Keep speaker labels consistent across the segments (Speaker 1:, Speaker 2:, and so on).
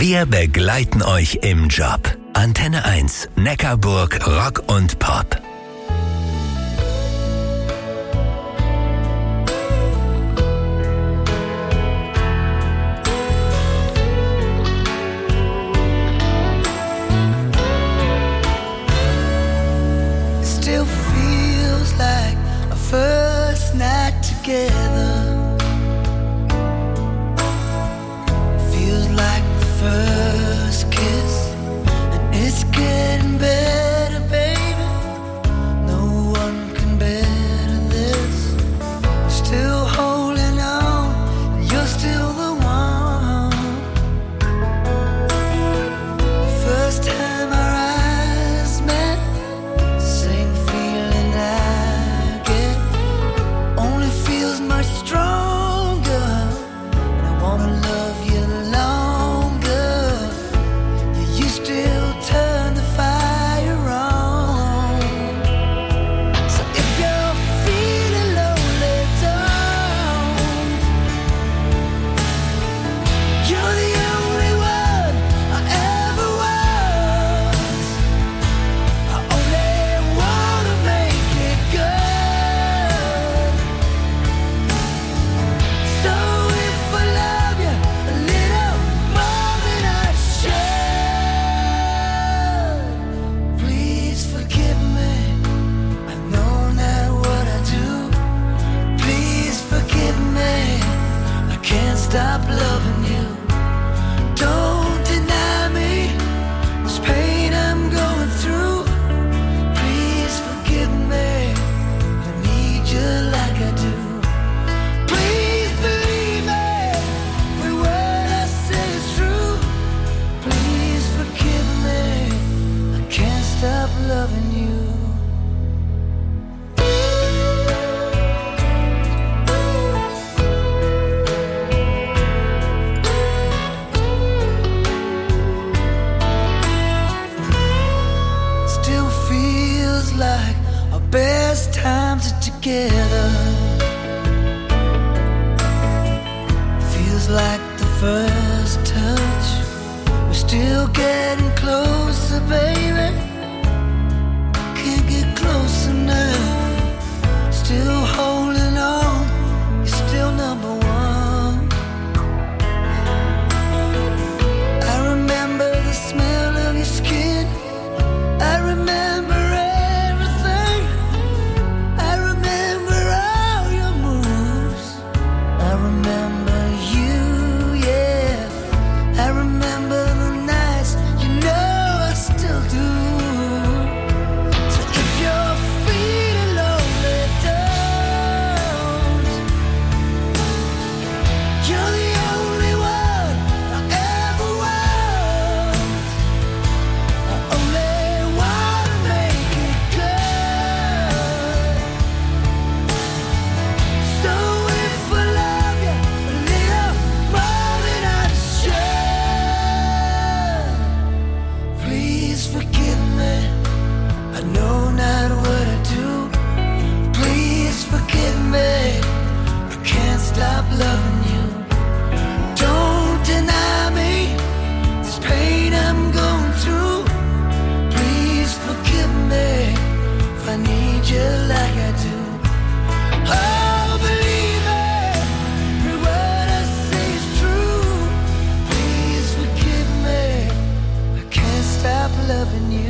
Speaker 1: Wir begleiten euch im Job. Antenne 1, Neckarburg, Rock und Pop.
Speaker 2: Still feels like a first night together. Feels like the first kiss, and it's getting better, baby. No one can better this. I'm still holding on, and you're still the one. The first time our eyes met, same feeling I get, only feels much stronger, and I wanna love you longer. You still turn the fire on. So if you're feeling lonely, don't. You're the only one I ever was. I only wanna make it good. So if I love you a little more than I should, please forgive me. I know not what I do. Please forgive me. I can't stop loving you. Don't deny me this pain I'm going through. Please forgive me. I need you like I do. Please believe me. Every word I say is true. Please forgive me. I can't stop loving you. Still feels like our best times are together. Feels like the first touch. We're still getting closer, baby. Can't get close enough. Still holding on. You're still number one. I remember the smell of your skin. I remember everything. I remember all your moves. I remember you, yeah. I remember the nights, you know I still do. So if you're feeling lonely, don't. You're the only one I ever want. I only wanna make it good. So if I love you a little more than I should, please forgive me. I know not what I do. Please forgive me. I can't stop loving you. Don't deny me this pain I'm going through. Please forgive me if I need you like I do. Oh, believe me, every word I say is true. Please forgive me. I can't stop loving you.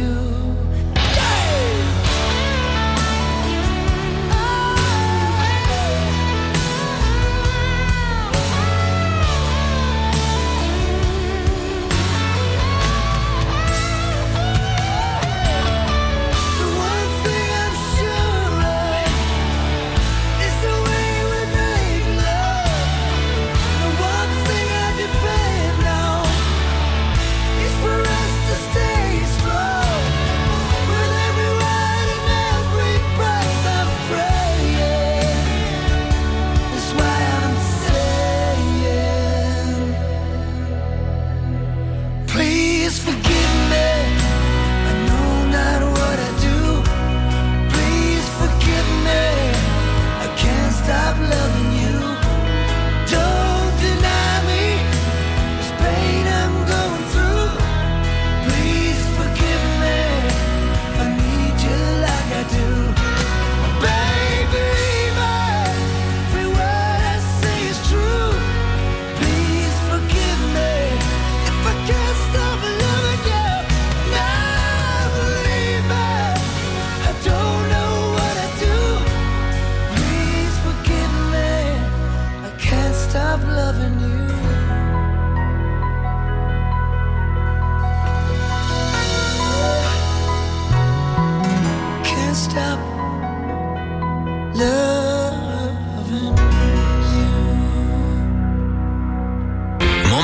Speaker 2: The one thing I'm sure of is the way we make love. The one thing I depend on is for us to stay strong. With every word and every breath I'm praying. That's why I'm saying, please forgive me. I know not what I do. Please forgive me. I can't stop loving you. Don't deny me this pain I'm going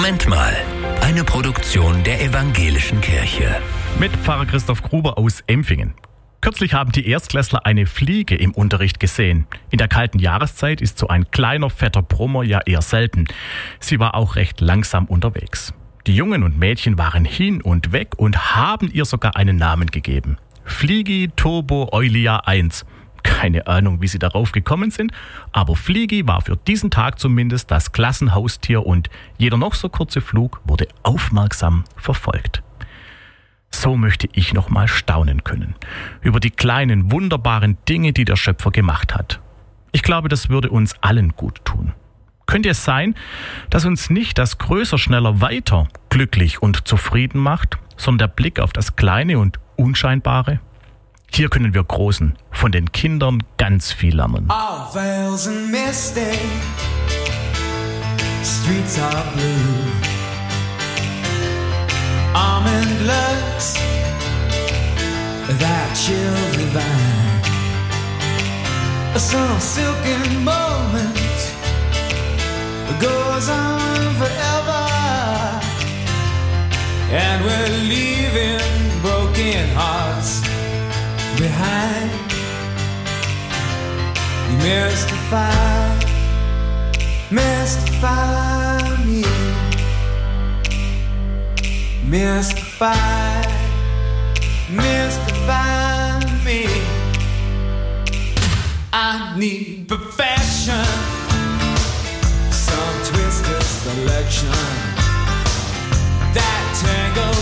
Speaker 1: Moment mal. Eine Produktion der Evangelischen Kirche.
Speaker 3: Mit Pfarrer Christoph Gruber aus Empfingen. Kürzlich haben die Erstklässler eine Fliege im Unterricht gesehen. In der kalten Jahreszeit ist so ein kleiner, fetter Brummer ja eher selten. Sie war auch recht langsam unterwegs. Die Jungen und Mädchen waren hin und weg und haben ihr sogar einen Namen gegeben. Fliegi Turbo Eulia 1. Keine Ahnung, wie sie darauf gekommen sind, aber Fliegi war für diesen Tag zumindest das Klassenhaustier und jeder noch so kurze Flug wurde aufmerksam verfolgt. So möchte ich noch mal staunen können über die kleinen, wunderbaren Dinge, die der Schöpfer gemacht hat. Ich glaube, das würde uns allen gut tun. Könnte es sein, dass uns nicht das Größer, Schneller, Weiter glücklich und zufrieden macht, sondern der Blick auf das Kleine und Unscheinbare? Hier können wir Großen von den Kindern ganz viel lernen.
Speaker 2: All veils and misty, streets are blue. Almond looks, that chill divine. Some silken moment goes on forever, and we're leaving broken hearts behind. You mystify me, mystify me. I need perfection, some twisted selection that tangles